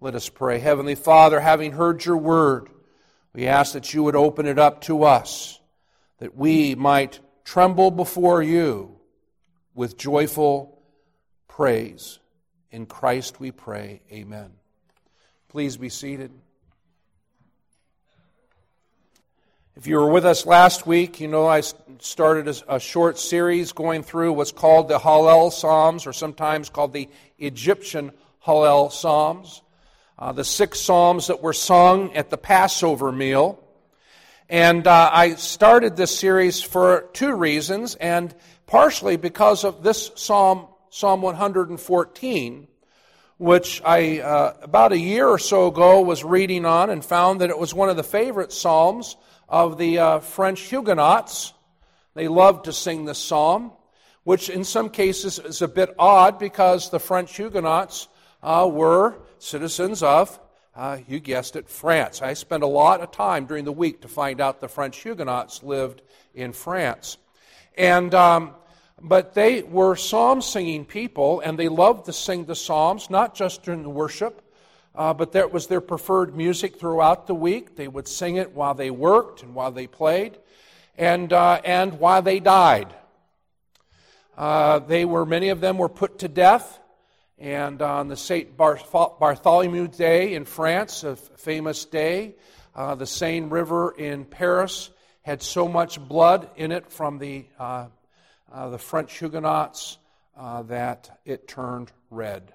Let us pray. Heavenly Father, having heard your word, we ask that you would open it up to us, that we might tremble before you with joyful praise. In Christ we pray. Amen. Please be seated. If you were with us last week, you know I started a short series going through what's called the Hallel Psalms, or sometimes called the Egyptian Hallel Psalms. The 6 psalms that were sung at the Passover meal. And I started this series for 2 reasons, and partially because of this psalm, Psalm 114, which I, about a year or so ago, was reading on and found that it was one of the favorite psalms of the French Huguenots. They loved to sing this psalm, which in some cases is a bit odd because the French Huguenots were citizens of, you guessed it, France. I spent a lot of time during the week to find out the French Huguenots lived in France. And but they were psalm-singing people, and they loved to sing the psalms, not just during the worship, but that was their preferred music throughout the week. They would sing it while they worked and while they played, and while they died. Many of them were put to death. And on the St. Bartholomew Day in France, a famous day, the Seine River in Paris had so much blood in it from the French Huguenots that it turned red.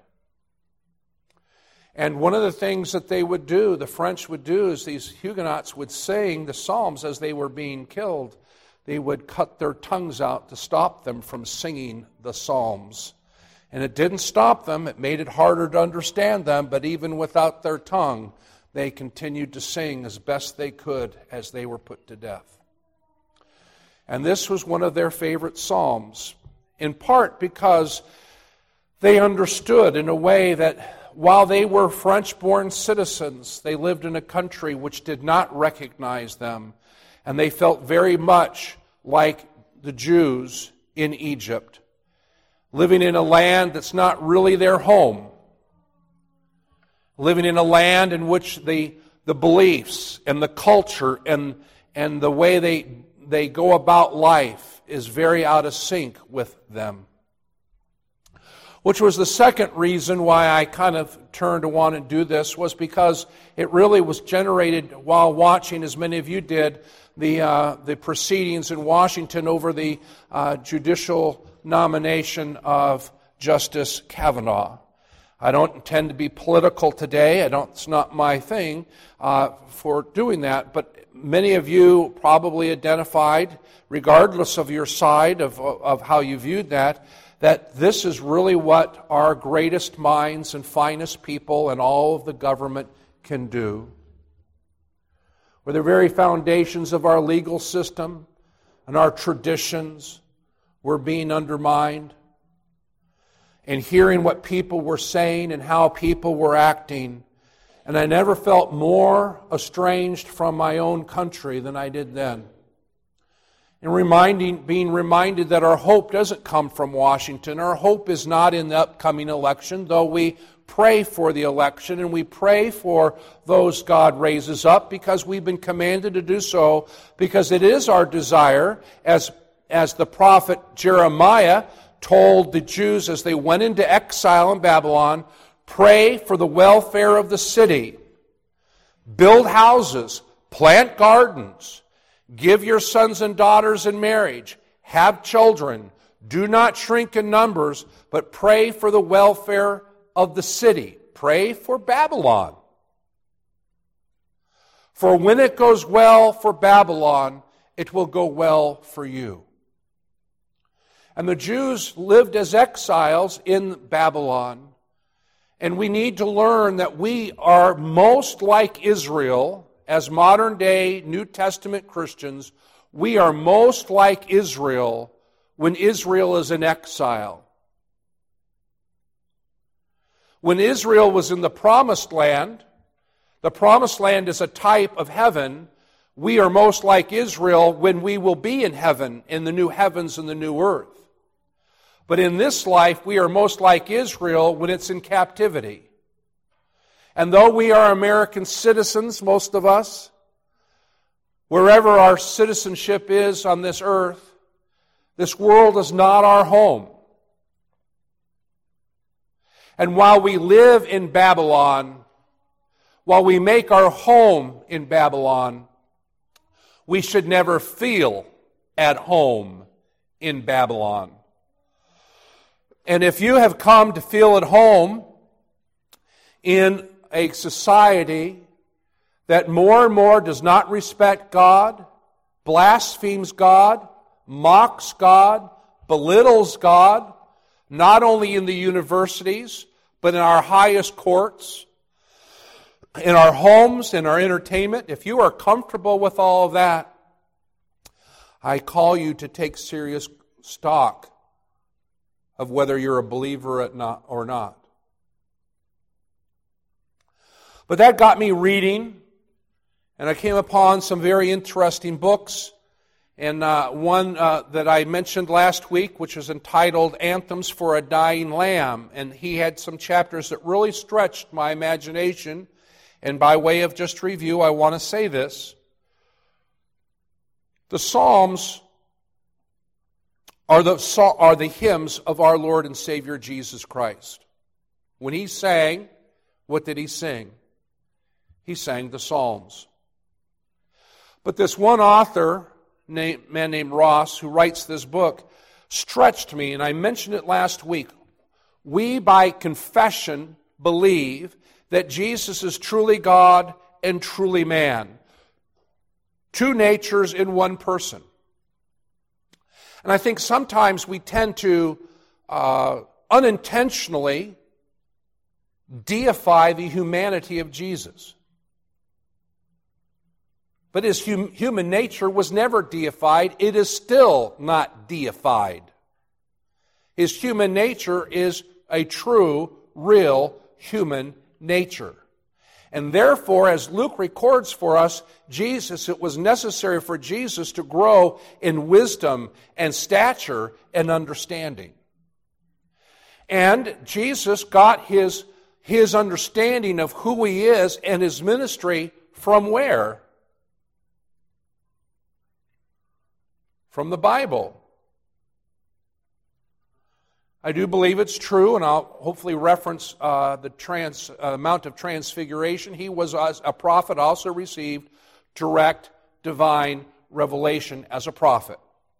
And one of the things that they would do, the French would do, is these Huguenots would sing the psalms as they were being killed. They would cut their tongues out to stop them from singing the psalms. And it didn't stop them. It made it harder to understand them. But even without their tongue, they continued to sing as best they could as they were put to death. And this was one of their favorite psalms, in part because they understood in a way that while they were French-born citizens, they lived in a country which did not recognize them. And they felt very much like the Jews in Egypt, living in a land that's not really their home, living in a land in which the beliefs and the culture and the way they go about life is very out of sync with them. Which was the second reason why I kind of turned to want to do this, was because it really was generated while watching, as many of you did, the proceedings in Washington over the judicial nomination of Justice Kavanaugh. I don't intend to be political today. It's not my thing for doing that. But many of you probably identified, regardless of your side of how you viewed that this is really what our greatest minds and finest people and all of the government can do. Where the very foundations of our legal system and our traditions were being undermined, and hearing what people were saying and how people were acting. And I never felt more estranged from my own country than I did then. And being reminded that our hope doesn't come from Washington. Our hope is not in the upcoming election, though we pray for the election and we pray for those God raises up, because we've been commanded to do so, because it is our desire, as the prophet Jeremiah told the Jews as they went into exile in Babylon, pray for the welfare of the city. Build houses, plant gardens, give your sons and daughters in marriage, have children, do not shrink in numbers, but pray for the welfare of the city. Pray for Babylon. For when it goes well for Babylon, it will go well for you. And the Jews lived as exiles in Babylon. And we need to learn that we are most like Israel, as modern-day New Testament Christians. We are most like Israel when Israel is in exile. When Israel was in the Promised Land is a type of heaven. We are most like Israel when we will be in heaven, in the new heavens and the new earth. But in this life, we are most like Israel when it's in captivity. And though we are American citizens, most of us, wherever our citizenship is on this earth, this world is not our home. And while we live in Babylon, while we make our home in Babylon, we should never feel at home in Babylon. And if you have come to feel at home in a society that more and more does not respect God, blasphemes God, mocks God, belittles God, not only in the universities, but in our highest courts, in our homes, in our entertainment, if you are comfortable with all of that, I call you to take serious stock of whether you're a believer or not. But that got me reading, and I came upon some very interesting books, and one that I mentioned last week, which was entitled Anthems for a Dying Lamb, and he had some chapters that really stretched my imagination, and by way of just review, I want to say this. The Psalms are the hymns of our Lord and Savior Jesus Christ. When he sang, what did he sing? He sang the Psalms. But this one author, man named Ross, who writes this book, stretched me, and I mentioned it last week. We, by confession, believe that Jesus is truly God and truly man. Two natures in one person. And I think sometimes we tend to unintentionally deify the humanity of Jesus. But his human nature was never deified. It is still not deified. His human nature is a true, real human nature. And therefore, as Luke records for us, it was necessary for Jesus to grow in wisdom and stature and understanding. And Jesus got his understanding of who he is and his ministry from where? From the Bible. I do believe it's true, and I'll hopefully reference the Mount of Transfiguration. He was a prophet, also received direct divine revelation as a prophet.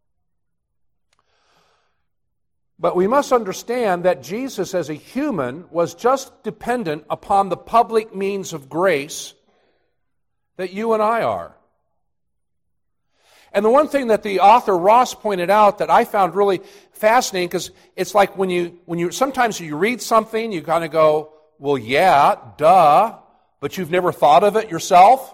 But we must understand that Jesus as a human was just dependent upon the public means of grace that you and I are. And the one thing that the author Ross pointed out that I found really fascinating, because it's like when you sometimes you read something, you kind of go, well, yeah, duh, but you've never thought of it yourself,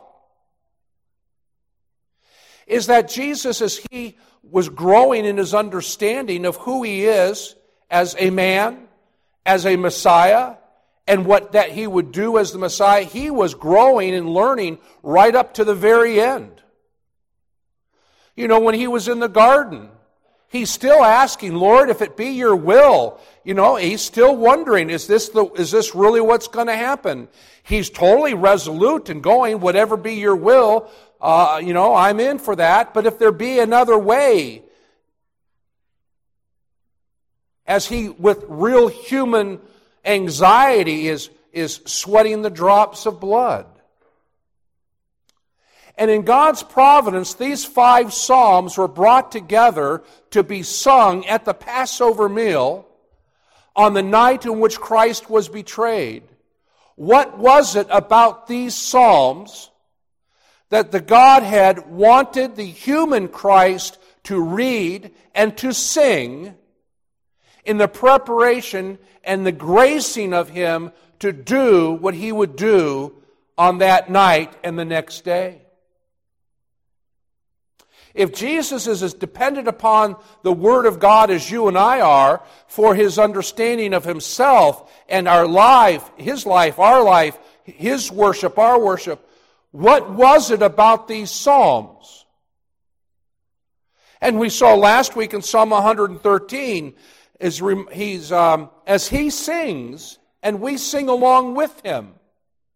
is that Jesus, as he was growing in his understanding of who he is as a man, as a Messiah, and what that he would do as the Messiah, he was growing and learning right up to the very end. You know, when he was in the garden, he's still asking, Lord, if it be your will. You know, he's still wondering, is this really what's going to happen? He's totally resolute in going, whatever be your will, I'm in for that. But if there be another way, as he, with real human anxiety, is sweating the drops of blood. And in God's providence, these 5 psalms were brought together to be sung at the Passover meal on the night in which Christ was betrayed. What was it about these psalms that the Godhead wanted the human Christ to read and to sing in the preparation and the gracing of him to do what he would do on that night and the next day? If Jesus is as dependent upon the Word of God as you and I are for his understanding of himself and our life, our life, his worship, our worship, what was it about these psalms? And we saw last week in Psalm 113, as he sings, and we sing along with him.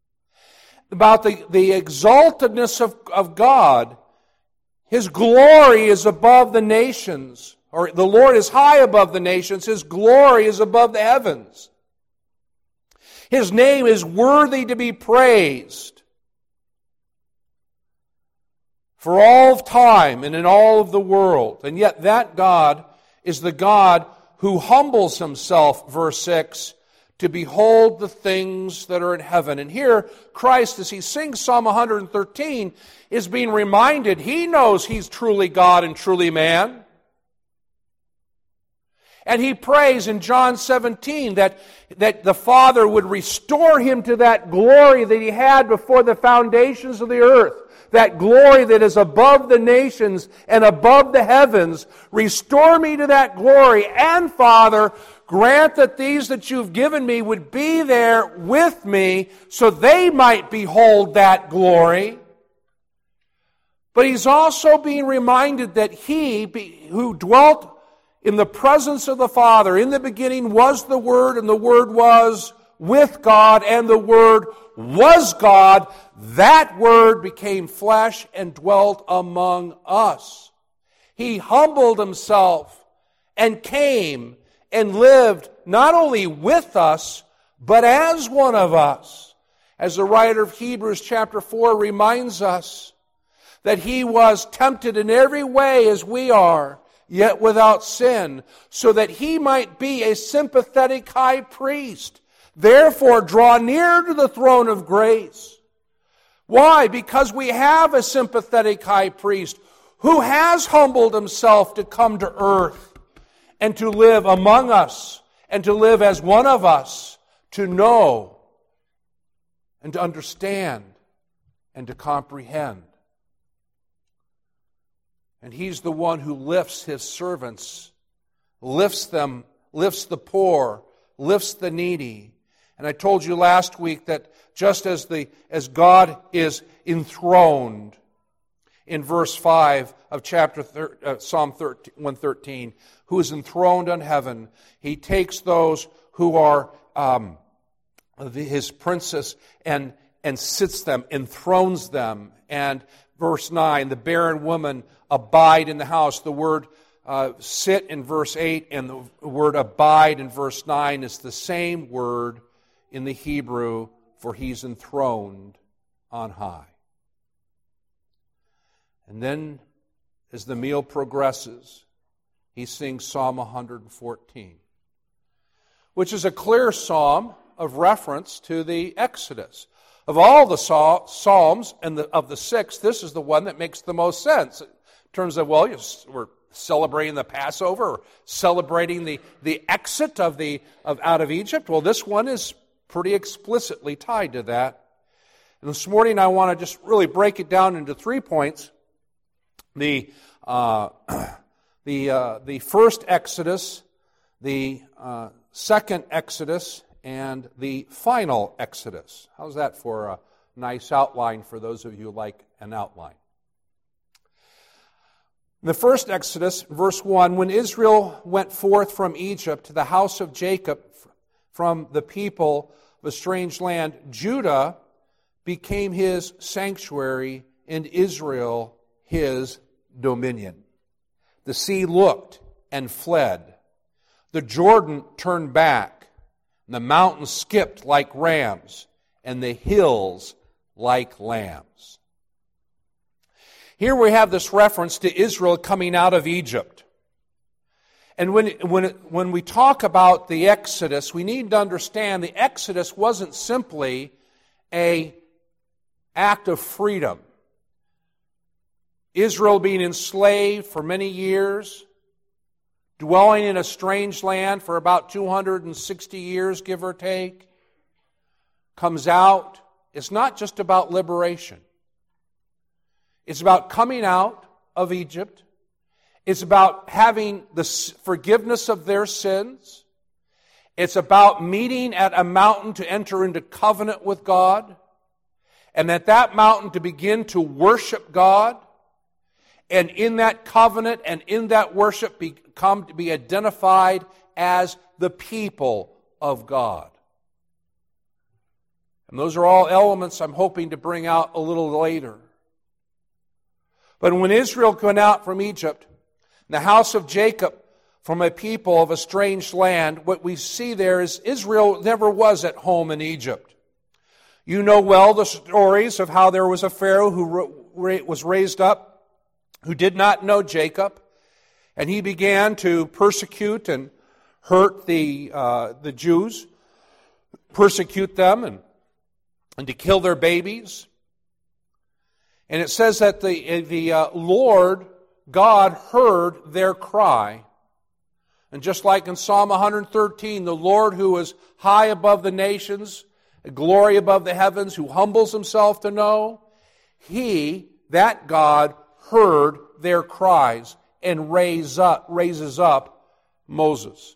about the exaltedness of God. His glory is above the nations, or the Lord is high above the nations. His glory is above the heavens. His name is worthy to be praised for all of time and in all of the world. And yet that God is the God who humbles himself, verse 6, to behold the things that are in heaven. And here, Christ, as he sings Psalm 113, is being reminded he knows he's truly God and truly man. And he prays in John 17 that the Father would restore him to that glory that he had before the foundations of the earth. That glory that is above the nations and above the heavens. Restore me to that glory. And Father, grant that these that you've given me would be there with me so they might behold that glory. But he's also being reminded that he who dwelt in the presence of the Father, in the beginning was the Word, and the Word was with God, and the Word was God. That Word became flesh and dwelt among us. He humbled himself and came and lived not only with us, but as one of us. As the writer of Hebrews chapter 4 reminds us, that he was tempted in every way as we are, yet without sin, so that he might be a sympathetic high priest. Therefore, draw near to the throne of grace. Why? Because we have a sympathetic high priest who has humbled himself to come to earth and to live among us and to live as one of us, to know and to understand and to comprehend. And he's the one who lifts his servants, lifts them, lifts the poor, lifts the needy. And I told you last week that just as God is enthroned in verse 5 of Psalm 113, who is enthroned on heaven, he takes those who are his princes and sits them, enthrones them. And verse 9, the barren woman abide in the house. The word sit in verse 8 and the word abide in verse 9 is the same word in the Hebrew for he's enthroned on high. And then as the meal progresses, he sings Psalm 114, which is a clear psalm of reference to the Exodus. Of all the psalms and of the six, this is the one that makes the most sense. In terms of, well, we're celebrating the Passover, or celebrating the exit out of Egypt. Well, this one is pretty explicitly tied to that. And this morning I want to just really break it down into 3 points. The first Exodus, the second Exodus, and the final Exodus. How's that for a nice outline for those of you who like an outline? The first Exodus, verse 1, when Israel went forth from Egypt to the house of Jacob from the people of a strange land, Judah became his sanctuary and Israel his dominion. The sea looked and fled. The Jordan turned back. The mountains skipped like rams, and the hills like lambs. Here we have this reference to Israel coming out of Egypt. And when we talk about the Exodus, we need to understand the Exodus wasn't simply an act of freedom. Israel being enslaved for many years, dwelling in a strange land for about 260 years, give or take, comes out. It's not just about liberation. It's about coming out of Egypt. It's about having the forgiveness of their sins. It's about meeting at a mountain to enter into covenant with God. And at that mountain to begin to worship God. And in that covenant and in that worship come to be identified as the people of God. And those are all elements I'm hoping to bring out a little later. But when Israel went out from Egypt, the house of Jacob from a people of a strange land, what we see there is Israel never was at home in Egypt. You know well the stories of how there was a Pharaoh who was raised up, who did not know Jacob, and he began to persecute and hurt the Jews, persecute them and to kill their babies. And it says that the Lord God heard their cry. And just like in Psalm 113, the Lord who is high above the nations, glory above the heavens, who humbles himself to know, he, that God, heard their cries and raises up Moses.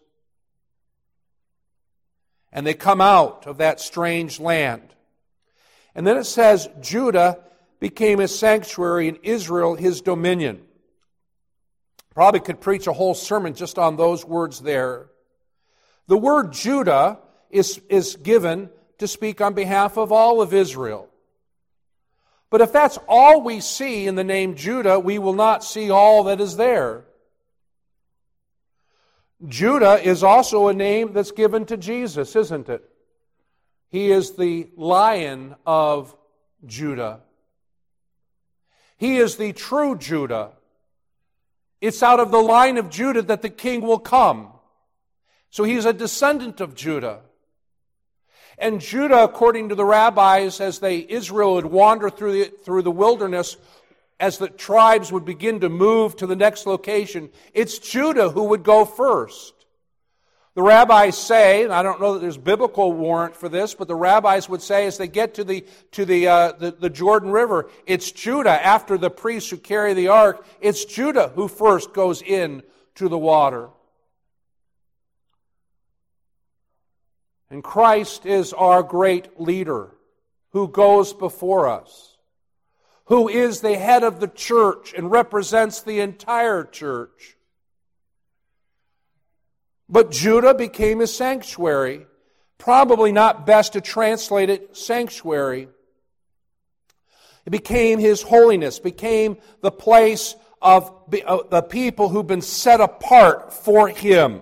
And they come out of that strange land. And then it says, Judah became his sanctuary and Israel his dominion. Probably could preach a whole sermon just on those words there. The word Judah is given to speak on behalf of all of Israel. But if that's all we see in the name Judah, we will not see all that is there. Judah is also a name that's given to Jesus, isn't it? He is the Lion of Judah. He is the true Judah. It's out of the line of Judah that the king will come. So he's a descendant of Judah. And Judah, according to the rabbis, as Israel would wander through the wilderness, as the tribes would begin to move to the next location, it's Judah who would go first. The rabbis say, and I don't know that there's biblical warrant for this, but the rabbis would say as they get to the Jordan River, it's Judah, after the priests who carry the ark, it's Judah who first goes in to the water. And Christ is our great leader who goes before us, who is the head of the church and represents the entire church. But Judah became his sanctuary. Probably not best to translate it sanctuary. It became his holiness, became the place of the people who've been set apart for him.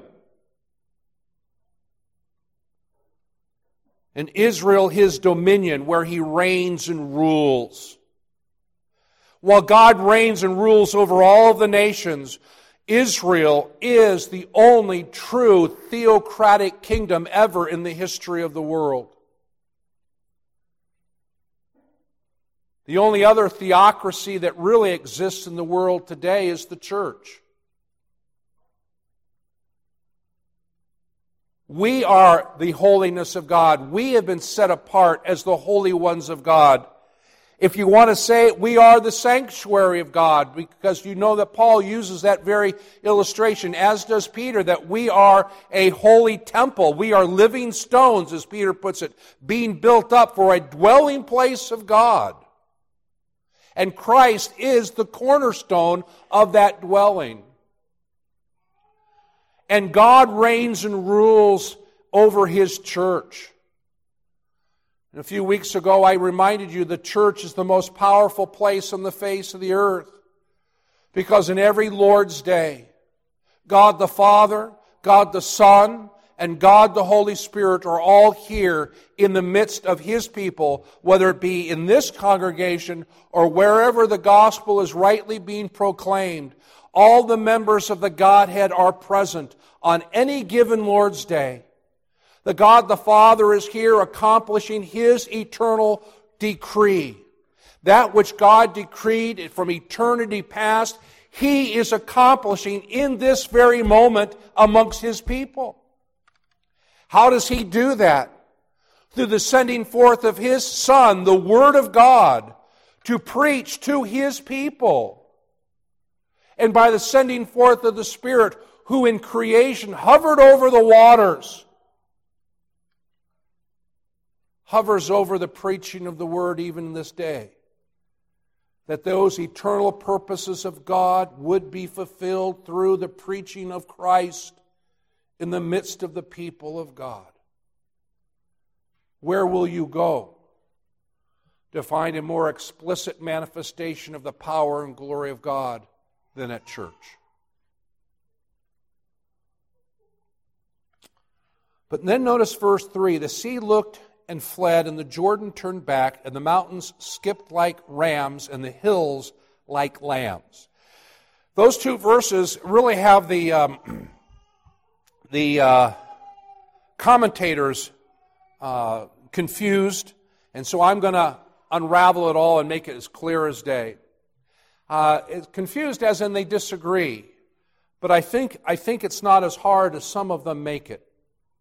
And Israel his dominion, where he reigns and rules. While God reigns and rules over all of the nations, Israel is the only true theocratic kingdom ever in the history of the world. The only other theocracy that really exists in the world today is the church. We are the holiness of God. We have been set apart as the holy ones of God. If you want to say it, we are the sanctuary of God, because you know that Paul uses that very illustration, as does Peter, that we are a holy temple. We are living stones, as Peter puts it, being built up for a dwelling place of God. And Christ is the cornerstone of that dwelling. And God reigns and rules over his church. And a few weeks ago, I reminded you the church is the most powerful place on the face of the earth. Because in every Lord's Day, God the Father, God the Son, and God the Holy Spirit are all here in the midst of his people, whether it be in this congregation or wherever the gospel is rightly being proclaimed. All the members of the Godhead are present on any given Lord's Day. The God the Father is here accomplishing his eternal decree. That which God decreed from eternity past, he is accomplishing in this very moment amongst his people. How does he do that? Through the sending forth of his Son, the Word of God, to preach to his people. And by the sending forth of the Spirit, who in creation hovered over the waters, hovers over the preaching of the Word even this day, that those eternal purposes of God would be fulfilled through the preaching of Christ in the midst of the people of God. Where will you go to find a more explicit manifestation of the power and glory of God than at church. But then notice verse 3, the sea looked and fled, and the Jordan turned back, and the mountains skipped like rams, and the hills like lambs. Those two verses really have the commentators confused, and so I'm going to unravel it all and make it as clear as day. It's confused as in they disagree, but I think it's not as hard as some of them make it.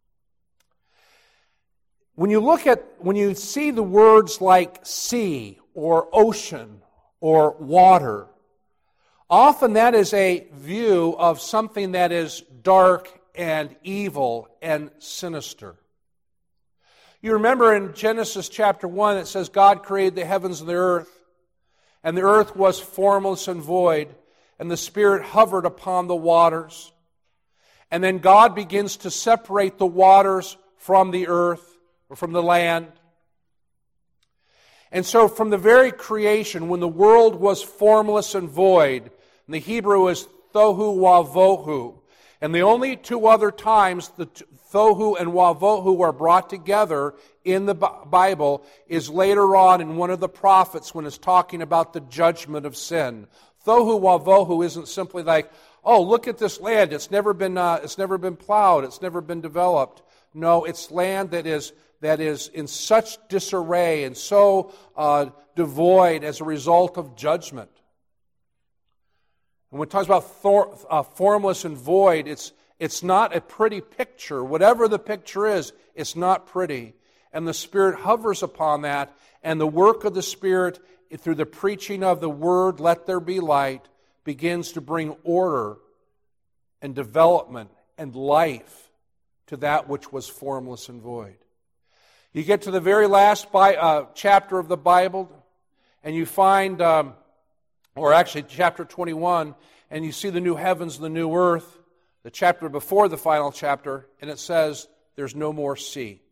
When you see the words like sea or ocean or water, often that is a view of something that is dark and evil and sinister. You remember in Genesis chapter 1 it says God created the heavens and the earth was formless and void, and the Spirit hovered upon the waters. And then God begins to separate the waters from the earth, or from the land. And so from the very creation, when the world was formless and void, and the Hebrew is thohu wavohu, and the only two other times the thohu and wavohu are brought together in the Bible is later on in one of the prophets when it's talking about the judgment of sin. Thohu wavohu isn't simply like, oh, look at this land, it's never been plowed, it's never been developed. No, it's land that is in such disarray and so devoid as a result of judgment. And when it talks about formless and void, it's not a pretty picture. Whatever the picture is, it's not pretty. And the Spirit hovers upon that, and the work of the Spirit, through the preaching of the Word, let there be light, begins to bring order and development and life to that which was formless and void. You get to the very last chapter of the Bible, and you find, or actually chapter 21, and you see the new heavens and the new earth, the chapter before the final chapter, and it says there's no more sea.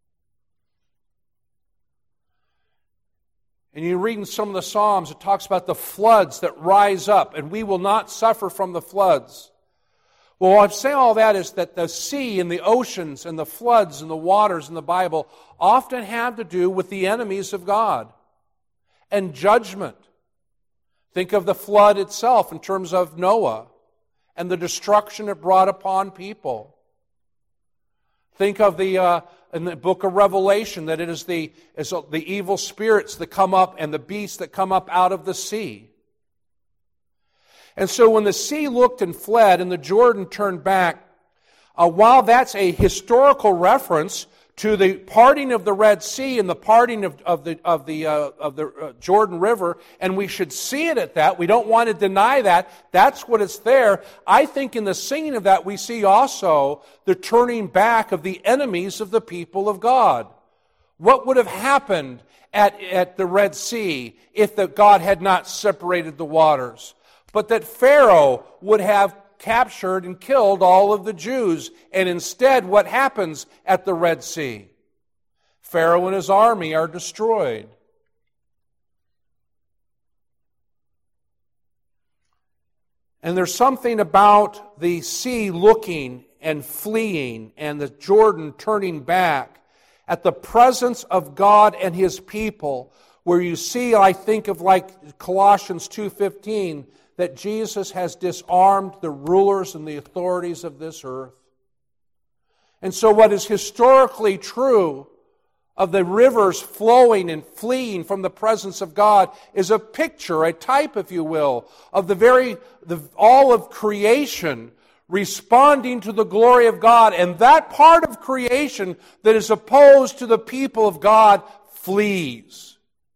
And you read in some of the Psalms, it talks about the floods that rise up, and we will not suffer from the floods. Well, I'm saying all that is that the sea and the oceans and the floods and the waters in the Bible often have to do with the enemies of God and judgment. Think of the flood itself in terms of Noah and the destruction it brought upon people. Think of in the book of Revelation that it is the evil spirits that come up and the beasts that come up out of the sea. And so when the sea looked and fled and the Jordan turned back, while that's a historical reference to the parting of the Red Sea and the parting of the Jordan River, and we should see it at that, we don't want to deny that, that's what it's there. I think in the singing of that we see also the turning back of the enemies of the people of God. What would have happened at the Red Sea if God had not separated the waters? But that Pharaoh would have captured and killed all of the Jews. And instead, what happens at the Red Sea? Pharaoh and his army are destroyed. And there's something about the sea looking and fleeing and the Jordan turning back at the presence of God and His people, where you see, I think of like Colossians 2:15, that Jesus has disarmed the rulers and the authorities of this earth. And so what is historically true of the rivers flowing and fleeing from the presence of God is a picture, a type, if you will, of all of creation responding to the glory of God. And that part of creation that is opposed to the people of God flees.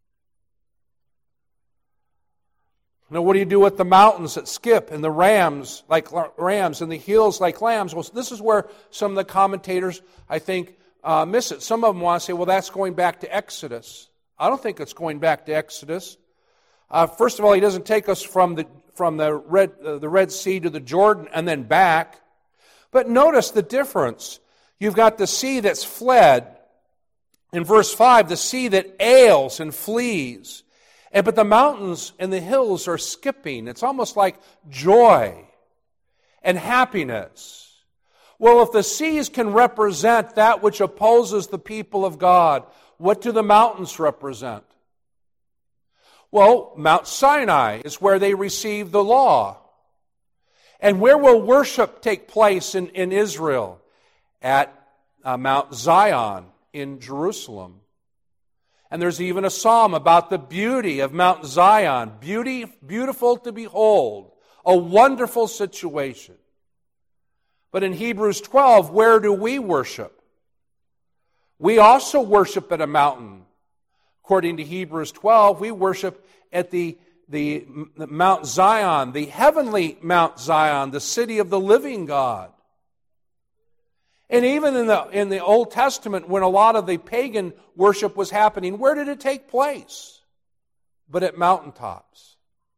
Now, what do you do with the mountains that skip and the rams like rams and the hills like lambs? Well, this is where some of the commentators, I think, miss it. Some of them want to say, well, that's going back to Exodus. I don't think it's going back to Exodus. First of all, He doesn't take us from the Red Sea to the Jordan and then back. But notice the difference. You've got the sea that's fled. In verse 5, the sea that ails and flees. But the mountains and the hills are skipping. It's almost like joy and happiness. Well, if the seas can represent that which opposes the people of God, what do the mountains represent? Well, Mount Sinai is where they received the law. And where will worship take place in Israel? At Mount Zion in Jerusalem. And there's even a psalm about the beauty of Mount Zion. Beautiful to behold. A wonderful situation. But in Hebrews 12, where do we worship? We also worship at a mountain. According to Hebrews 12, we worship at the Mount Zion, the heavenly Mount Zion, the city of the living God. And even in the Old Testament, when a lot of the pagan worship was happening, where did it take place? But at mountaintops.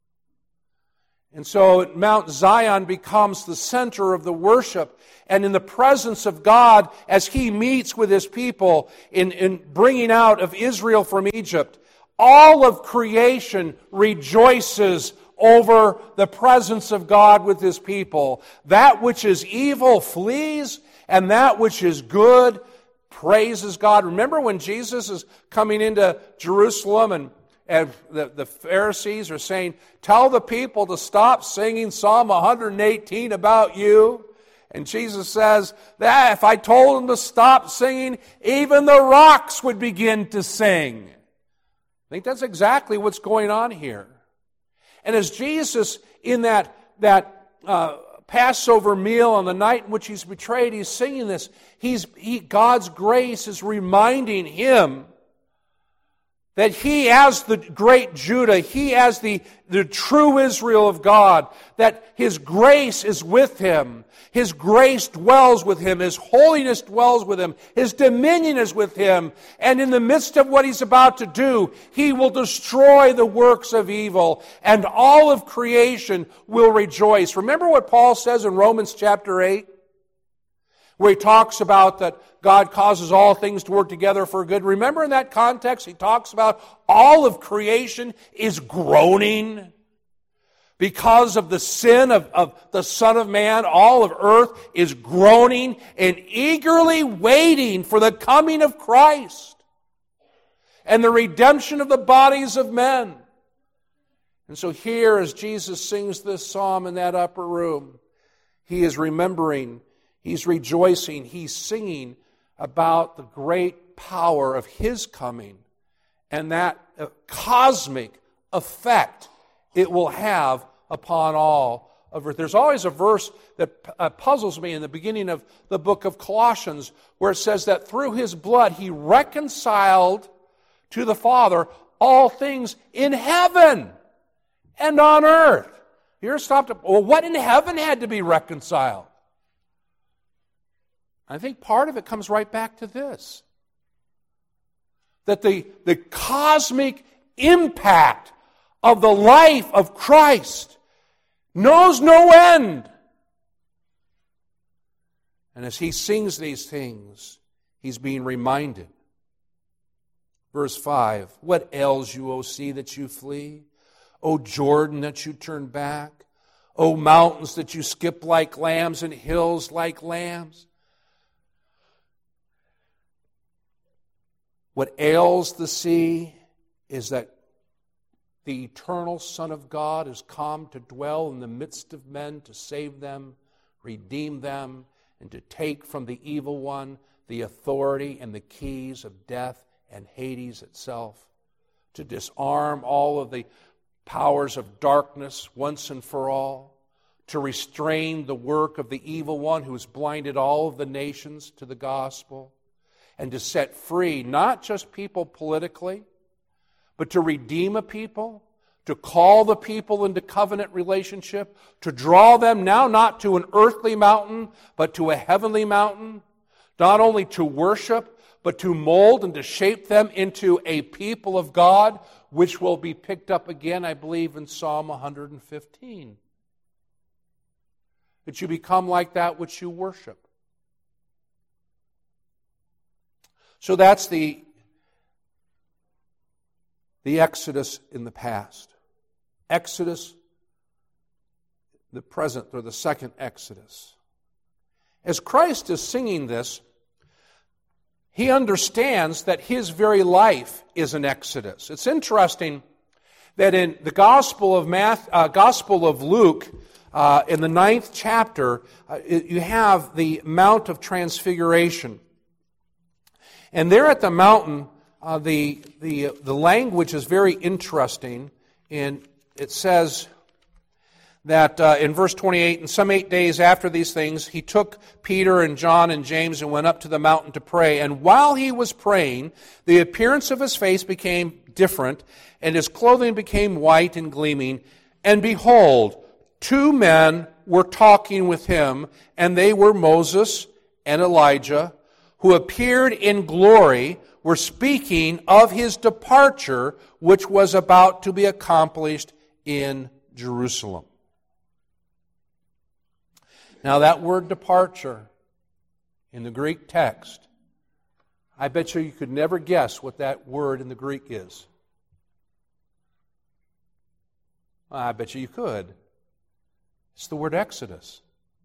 And so Mount Zion becomes the center of the worship. And in the presence of God, as He meets with His people in bringing out of Israel from Egypt, all of creation rejoices over the presence of God with His people. That which is evil flees, and that which is good praises God. Remember when Jesus is coming into Jerusalem and the Pharisees are saying, tell the people to stop singing Psalm 118 about you. And Jesus says that if I told them to stop singing, even the rocks would begin to sing. I think that's exactly what's going on here. And as Jesus, in that Passover meal on the night in which He's betrayed, He's singing this. God's grace is reminding Him that He as the great Judah, He as the true Israel of God, that His grace is with Him. His grace dwells with Him. His holiness dwells with Him. His dominion is with Him. And in the midst of what He's about to do, He will destroy the works of evil, and all of creation will rejoice. Remember what Paul says in Romans chapter 8? Where he talks about that God causes all things to work together for good. Remember in that context, he talks about all of creation is groaning because of the sin of the Son of Man. All of earth is groaning and eagerly waiting for the coming of Christ and the redemption of the bodies of men. And so here, as Jesus sings this psalm in that upper room, He is remembering, He's rejoicing, He's singing about the great power of His coming and that cosmic effect it will have upon all of earth. There's always a verse that puzzles me in the beginning of the book of Colossians where it says that through His blood He reconciled to the Father all things in heaven and on earth. Here stopped. Well, what in heaven had to be reconciled? I think part of it comes right back to this. That the cosmic impact of the life of Christ knows no end. And as He sings these things, He's being reminded. Verse 5, what ails you, O sea, that you flee? O Jordan, that you turn back? O mountains, that you skip like lambs, and hills like lambs? What ails the sea is that the eternal Son of God has come to dwell in the midst of men, to save them, redeem them, and to take from the evil one the authority and the keys of death and Hades itself, to disarm all of the powers of darkness once and for all, to restrain the work of the evil one who has blinded all of the nations to the gospel, and to set free not just people politically, but to redeem a people, to call the people into covenant relationship, to draw them now not to an earthly mountain, but to a heavenly mountain, not only to worship, but to mold and to shape them into a people of God, which will be picked up again, I believe, in Psalm 115. That you become like that which you worship. So that's the the Exodus in the past. Exodus, the present, or the second Exodus. As Christ is singing this, he understands that his very life is an Exodus. It's interesting that in the Gospel of Luke, in the 9th chapter, you have the Mount of Transfiguration. And there at the mountain, the language is very interesting. And it says that in verse 28, "And some 8 days after these things, he took Peter and John and James and went up to the mountain to pray. And while he was praying, the appearance of his face became different, and his clothing became white and gleaming. And behold, 2 men were talking with him, and they were Moses and Elijah, who appeared in glory, were speaking of his departure, which was about to be accomplished in Jerusalem." Now that word departure in the Greek text, I bet you could never guess what that word in the Greek is. I bet you could. It's the word Exodus.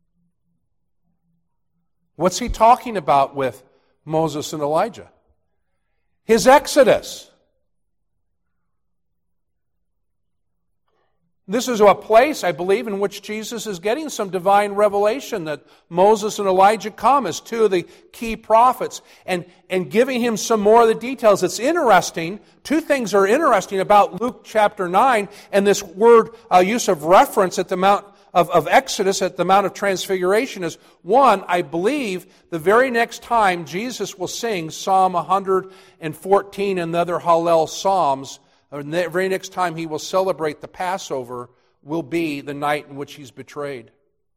What's he talking about with Moses and Elijah? His Exodus. This is a place, I believe, in which Jesus is getting some divine revelation that Moses and Elijah come as 2 of the key prophets and giving him some more of the details. It's interesting. 2 things are interesting about Luke chapter 9 and this word use of reference at the Mount of Exodus at the Mount of Transfiguration is, one, I believe the very next time Jesus will sing Psalm 114 and the other Hallel Psalms, or the very next time he will celebrate the Passover, will be the night in which he's betrayed.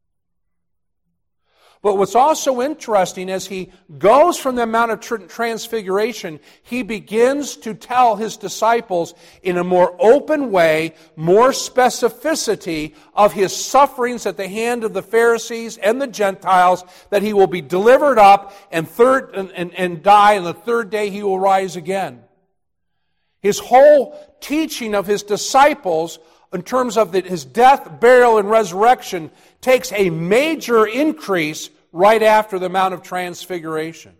But what's also interesting, as he goes from the Mount of Transfiguration, he begins to tell his disciples in a more open way, more specificity of his sufferings at the hand of the Pharisees and the Gentiles, that he will be delivered up and die, and the 3rd day he will rise again. His whole teaching of his disciples in terms of his death, burial, and resurrection takes a major increase right after the Mount of Transfiguration.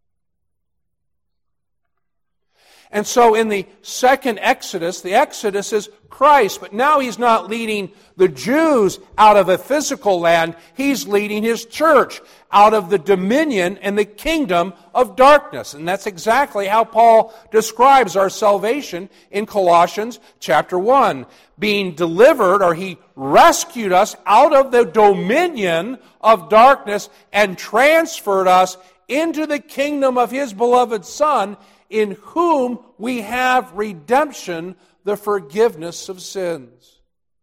And so in the second Exodus, the Exodus is Christ, but now he's not leading the Jews out of a physical land, he's leading his church out of the dominion and the kingdom of darkness. And that's exactly how Paul describes our salvation in Colossians chapter 1. Being delivered, or he rescued us out of the dominion of darkness and transferred us into the kingdom of his beloved Son, in whom we have redemption, the forgiveness of sins.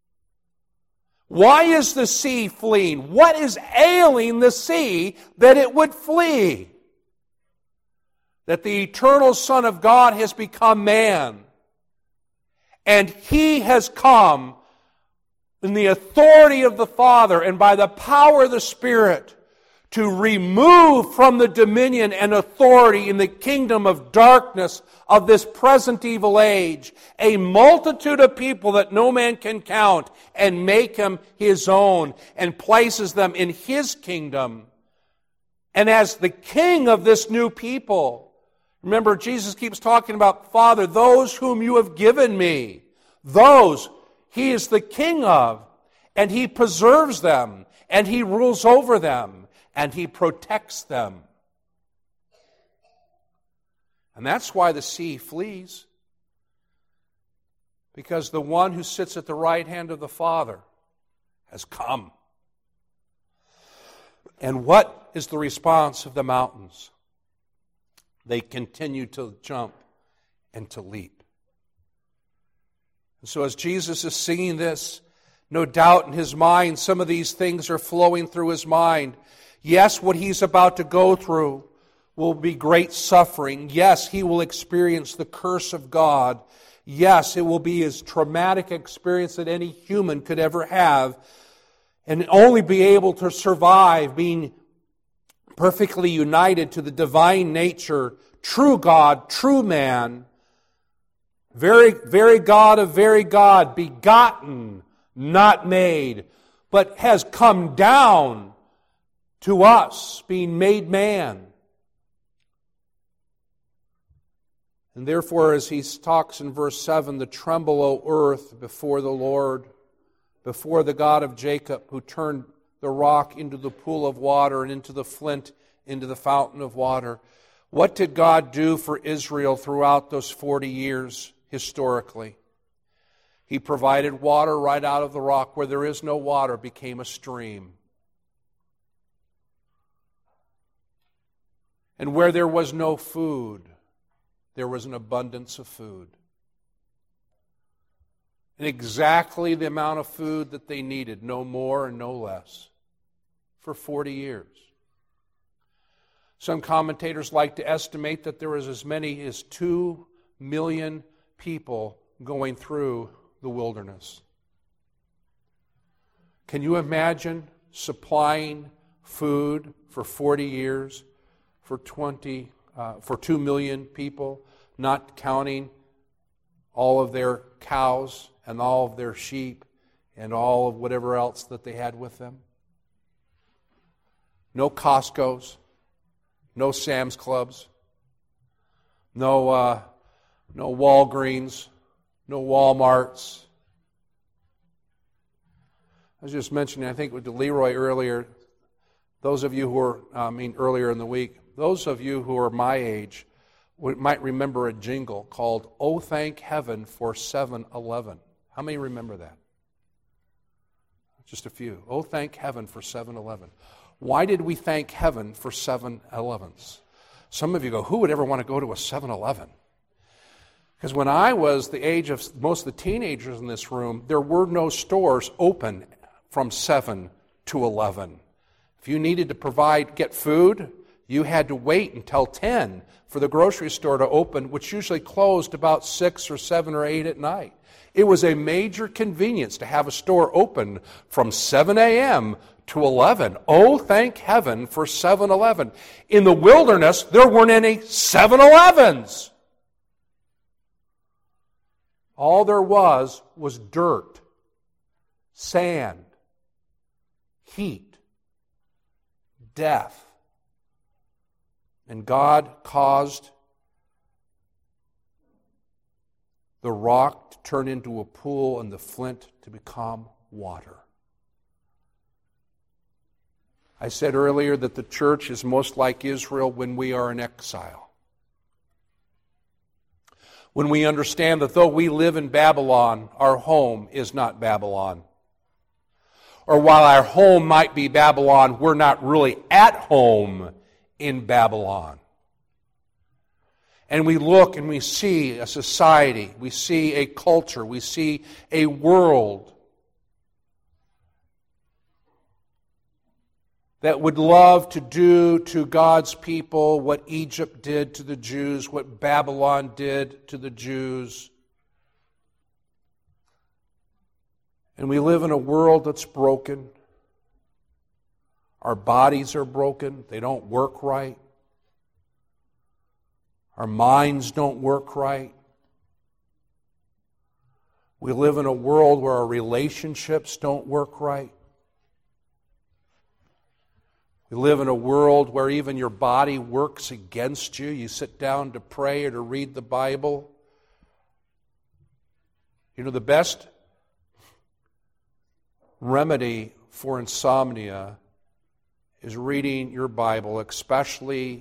Why is the sea fleeing? What is ailing the sea that it would flee? That the eternal Son of God has become man. And he has come in the authority of the Father and by the power of the Spirit to remove from the dominion and authority in the kingdom of darkness of this present evil age a multitude of people that no man can count, and make him his own and places them in his kingdom. And as the king of this new people, remember Jesus keeps talking about, Father, those whom you have given me, those he is the king of, and he preserves them, and he rules over them, and he protects them. And that's why the sea flees. Because the one who sits at the right hand of the Father has come. And what is the response of the mountains? They continue to jump and to leap. And so as Jesus is singing this, no doubt in his mind, some of these things are flowing through his mind. Yes, what he's about to go through will be great suffering. Yes, he will experience the curse of God. Yes, it will be as traumatic experience that any human could ever have, and only be able to survive being perfectly united to the divine nature, true God, true man. Very, very God of very God, begotten, not made, but has come down to us, being made man. And therefore, as he talks in verse 7, the tremble, O earth, before the Lord, before the God of Jacob, who turned the rock into the pool of water and into the flint into the fountain of water. What did God do for Israel throughout those 40 years historically? He provided water right out of the rock. Where there is no water became a stream. And where there was no food, there was an abundance of food. And exactly the amount of food that they needed, no more and no less, for 40 years. Some commentators like to estimate that there was as many as 2 million people going through the wilderness. Can you imagine supplying food for 40 years for 2 million people, not counting all of their cows and all of their sheep and all of whatever else that they had with them? No Costco's, no Sam's Clubs, no Walgreens, no Walmarts. I was just mentioning, I think with Leroy earlier, those of you who are, earlier in the week, those of you who are my age might remember a jingle called "Oh, Thank Heaven for 7-Eleven." How many remember that? Just a few. Oh, thank heaven for 7-Eleven. Why did we thank heaven for 7-Elevens? Some of you go, who would ever want to go to a 7-Eleven? Because when I was the age of most of the teenagers in this room, there were no stores open from 7 to 11. If you needed to get food, you had to wait until 10 for the grocery store to open, which usually closed about 6 or 7 or 8 at night. It was a major convenience to have a store open from 7 a.m. to 11. Oh, thank heaven for 7-Eleven. In the wilderness, there weren't any 7-Elevens. All there was dirt, sand, heat, death. And God caused the rock to turn into a pool and the flint to become water. I said earlier that the church is most like Israel when we are in exile. When we understand that though we live in Babylon, our home is not Babylon. Or while our home might be Babylon, we're not really at home in Babylon. And we look and we see a society, we see a culture, we see a world that would love to do to God's people what Egypt did to the Jews, what Babylon did to the Jews. And we live in a world that's broken. Our bodies are broken. They don't work right. Our minds don't work right. We live in a world where our relationships don't work right. We live in a world where even your body works against you. You sit down to pray or to read the Bible. You know, the best remedy for insomnia is reading your Bible, especially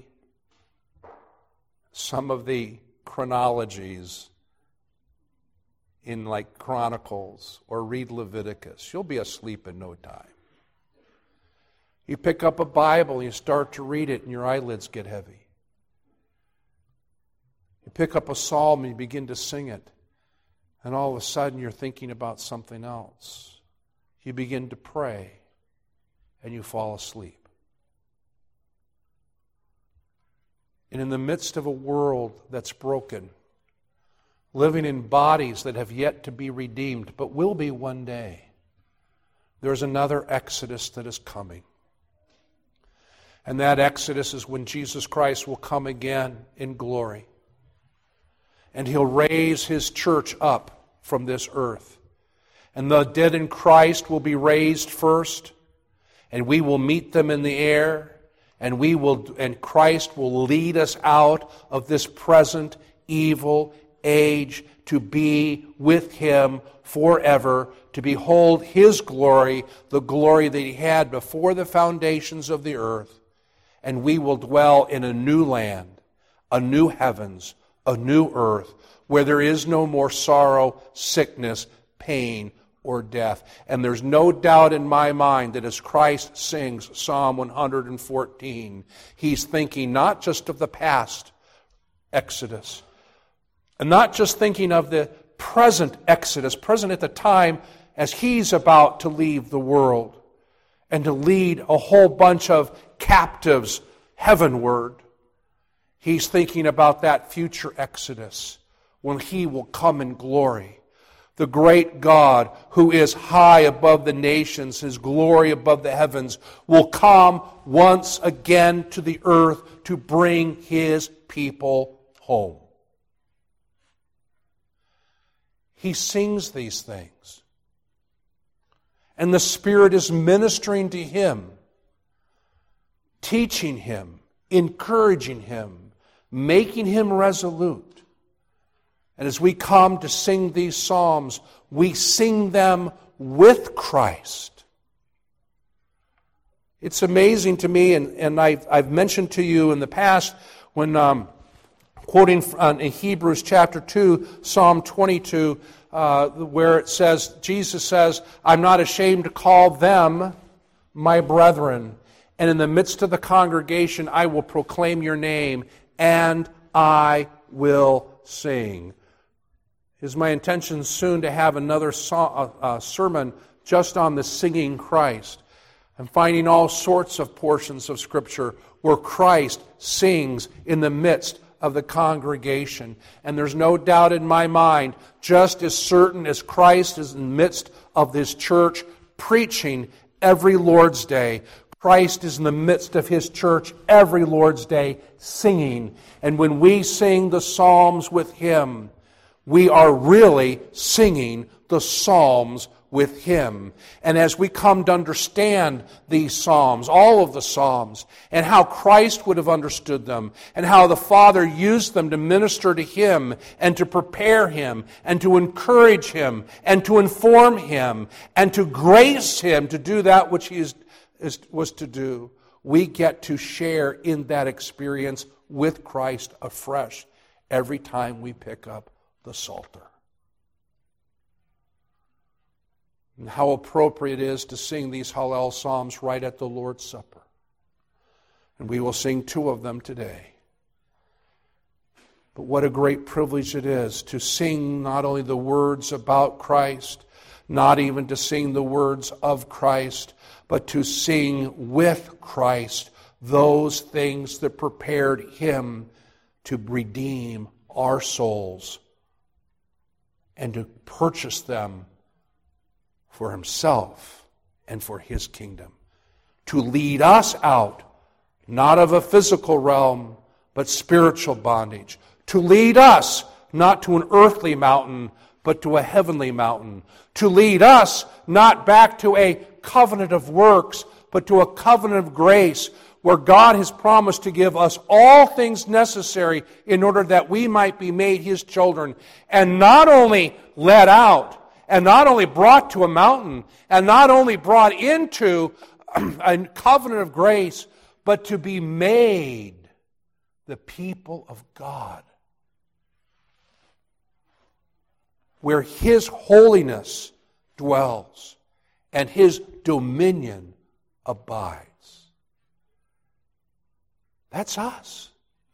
some of the chronologies in like Chronicles, or read Leviticus. You'll be asleep in no time. You pick up a Bible and you start to read it and your eyelids get heavy. You pick up a psalm and you begin to sing it, and all of a sudden you're thinking about something else. You begin to pray and you fall asleep. And in the midst of a world that's broken, living in bodies that have yet to be redeemed, but will be one day, there's another Exodus that is coming. And that Exodus is when Jesus Christ will come again in glory. And He'll raise His church up from this earth. And the dead in Christ will be raised first, and we will meet them in the air, and Christ will lead us out of this present evil age to be with Him forever, to behold His glory, the glory that He had before the foundations of the earth. And we will dwell in a new land, a new heavens, a new earth, where there is no more sorrow, sickness, pain, or death. And there's no doubt in my mind that as Christ sings Psalm 114, He's thinking not just of the past Exodus, and not just thinking of the present Exodus, present at the time as He's about to leave the world and to lead a whole bunch of captives heavenward. He's thinking about that future Exodus when He will come in glory. The great God who is high above the nations, His glory above the heavens, will come once again to the earth to bring His people home. He sings these things. And the Spirit is ministering to him, teaching him, encouraging him, making him resolute. And as we come to sing these psalms, we sing them with Christ. It's amazing to me, and I've mentioned to you in the past when quoting in Hebrews chapter 2, Psalm 22, where it says, Jesus says, I'm not ashamed to call them my brethren, and in the midst of the congregation I will proclaim your name, and I will sing. It is my intention soon to have another sermon just on the singing Christ. I'm finding all sorts of portions of Scripture where Christ sings in the midst of the congregation. And there's no doubt in my mind, just as certain as Christ is in the midst of this church preaching every Lord's Day, Christ is in the midst of His church every Lord's Day singing. And when we sing the psalms with Him, we are really singing the psalms with Him. And as we come to understand these psalms, all of the psalms, and how Christ would have understood them, and how the Father used them to minister to Him, and to prepare Him, and to encourage Him, and to inform Him, and to grace Him to do that which He was to do, we get to share in that experience with Christ afresh every time we pick up the Psalter. And how appropriate it is to sing these Hallel Psalms right at the Lord's Supper. And we will sing 2 of them today. But what a great privilege it is to sing not only the words about Christ, not even to sing the words of Christ, but to sing with Christ those things that prepared Him to redeem our souls and to purchase them for Himself and for His kingdom. To lead us out, not of a physical realm, but spiritual bondage. To lead us not to an earthly mountain, but to a heavenly mountain. To lead us not back to a covenant of works, but to a covenant of grace, where God has promised to give us all things necessary in order that we might be made His children, and not only led out, and not only brought to a mountain, and not only brought into a covenant of grace, but to be made the people of God, where His holiness dwells and His dominion abides. That's us.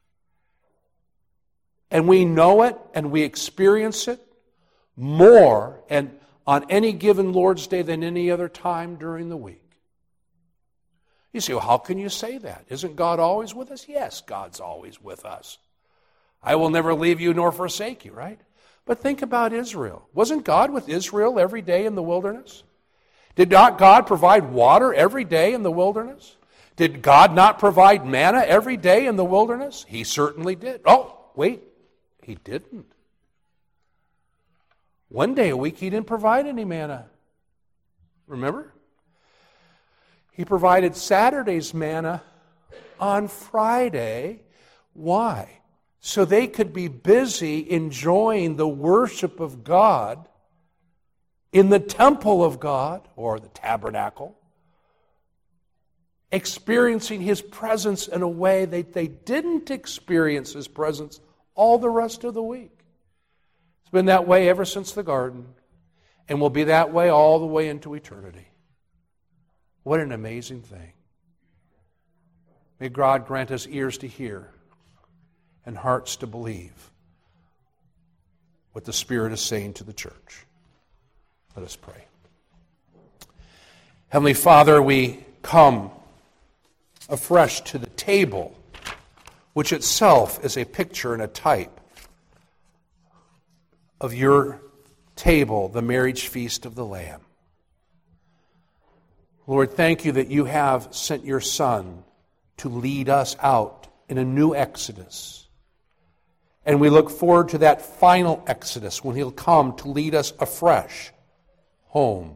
And we know it and we experience it more and on any given Lord's Day than any other time during the week. You say, well, how can you say that? Isn't God always with us? Yes, God's always with us. I will never leave you nor forsake you, right? But think about Israel. Wasn't God with Israel every day in the wilderness? Did not God provide water every day in the wilderness? Did God not provide manna every day in the wilderness? He certainly did. Oh, wait, He didn't. One day a week He didn't provide any manna. Remember? He provided Saturday's manna on Friday. Why? So they could be busy enjoying the worship of God in the temple of God, or the tabernacle, experiencing His presence in a way that they didn't experience His presence all the rest of the week. It's been that way ever since the garden, and will be that way all the way into eternity. What an amazing thing. May God grant us ears to hear and hearts to believe what the Spirit is saying to the church. Let us pray. Heavenly Father, we come afresh to the table, which itself is a picture and a type of your table, the marriage feast of the Lamb. Lord, thank you that you have sent your Son to lead us out in a new exodus. And we look forward to that final exodus when He'll come to lead us afresh home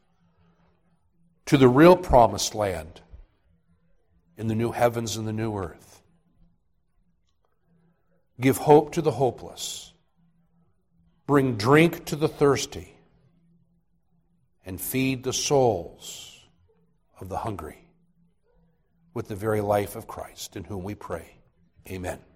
to the real promised land in the new heavens and the new earth. Give hope to the hopeless. Bring drink to the thirsty. And feed the souls of the hungry with the very life of Christ, in whom we pray. Amen.